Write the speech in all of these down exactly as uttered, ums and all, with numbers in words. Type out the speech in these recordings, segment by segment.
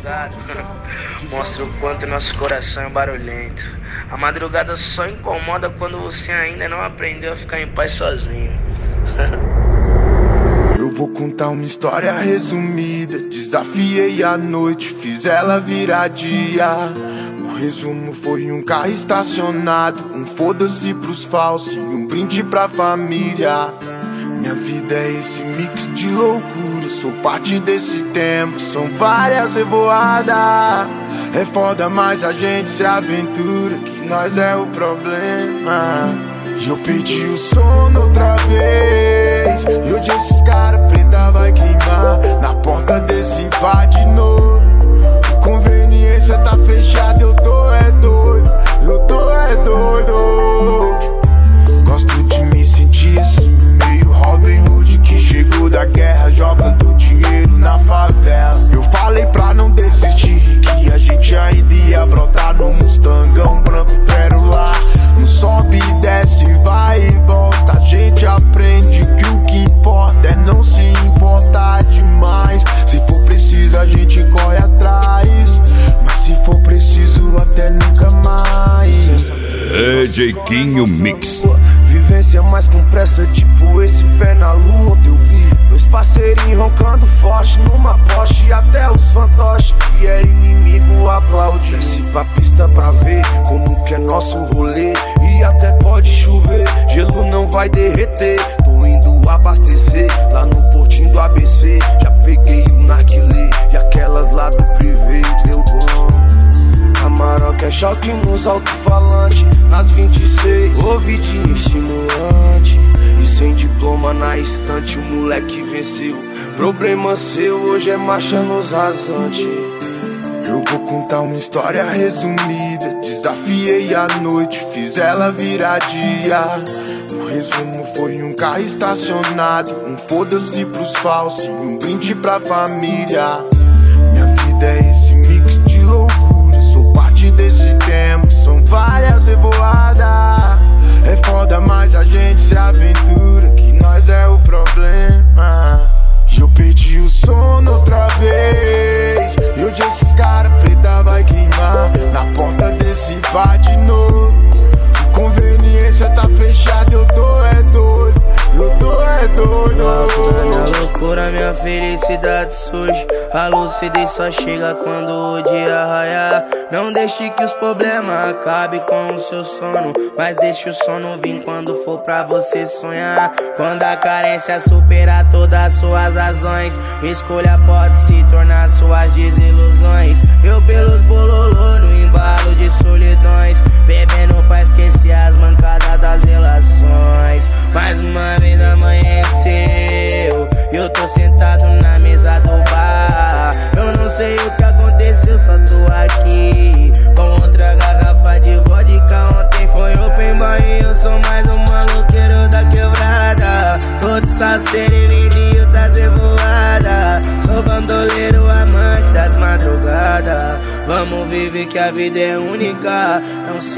madrugada mostra o quanto nosso coração é barulhento. A madrugada só incomoda quando você ainda não aprendeu a ficar em paz sozinho. Eu vou contar uma história resumida. Desafiei a noite, fiz ela virar dia. O resumo foi um carro estacionado, um foda-se pros falsos e um brinde pra família. Minha vida é esse mix de loucura, sou parte desse tempo, são várias revoadas. É foda, mas a gente se aventura, que nós é o problema. E eu perdi o sono outra vez, e hoje esses cara preta vai queimar na porta desse bar de novo. Conveniência tá fechada, eu tô é doido, eu tô é doido. Gosto de me sentir assim, meio Robin Hood que chegou da guerra jogando dinheiro na favela. Eu falei pra não desistir, que a gente ainda ia brotar no Mustangão branco pérola. Não sobe e desce, vai e volta. A gente aprende que o que importa é não se importar demais. Se for preciso a gente corre atrás, mas se for preciso até nunca mais. D J Quinho Mix. Vivência mais com pressa, tipo esse pé na lua. Onde eu vi dois parceirinhos roncando forte numa Porsche, e até os fantoches que era inimigo aplaude. Desce pra pista pra ver como que é nosso rolê, e até pode chover, gelo não vai derreter. Tô indo abastecer lá no portinho do A B C. Já peguei o narguilé e aquelas lá do privê. Deu bom. Amarok é choque nos alto-falantes, nas vinte e seis, ouvidinho estimulante. E sem diploma na estante, o moleque venceu. Problema seu, hoje é marcha nos rasantes. Eu vou contar uma história resumida. Desafiei a noite, fiz ela virar dia. O resumo foi um carro estacionado, um foda-se pros falsos e um brinde pra família. Minha vida é esse mix de loucura, sou parte desse tempo, são várias revoadas. É foda, mas a gente se aventura, que nós é o problema. E eu perdi o sono outra vez, e hoje esses cara preta vai queimar na porta desse bar de novo. Conveniência tá fechada, eu tô é doido, eu tô é doido. Minha loucura, minha felicidade surge. A lucidez só chega quando o dia raiar. Não deixe que os problemas acabem com o seu sono, mas deixe o sono vir quando for pra você sonhar. Quando a carência superar todas as suas razões, escolha pode se tornar suas desilusões. Eu pelos bololô no embalo de solidões, bebendo pra esquecer as mancadas das relações. Mais uma vez amanheceu, eu tô sentado na mesa do bar. Eu não sei o que aconteceu, só tô aqui com outra garrafa de vodka. Ontem foi open bar e eu sou mais um maloqueiro da quebrada. Tô de saceiro e vendido das revoadas. Sou bandoleiro, amante das madrugadas. Vamos viver que a vida é única, não se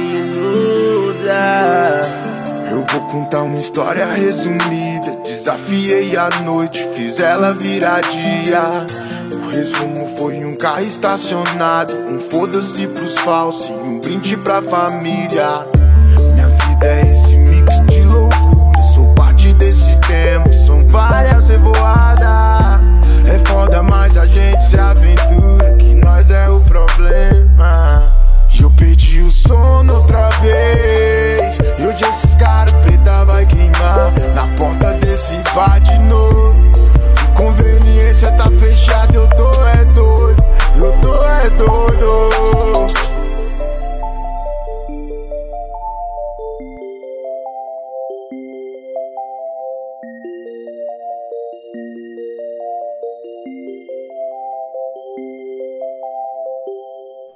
iluda. Eu vou contar uma história resumida. Desafiei a noite, fiz ela virar dia. O resumo foi um carro estacionado, um foda-se pros falsos e um brinde pra família. Minha vida é esse mix de loucura, sou parte desse tempo, são várias revoadas. É foda, mas a gente se aventura, que nós é o problema. E eu perdi o sono outra vez, e hoje esses cara preta vai queimar na porta desse bar de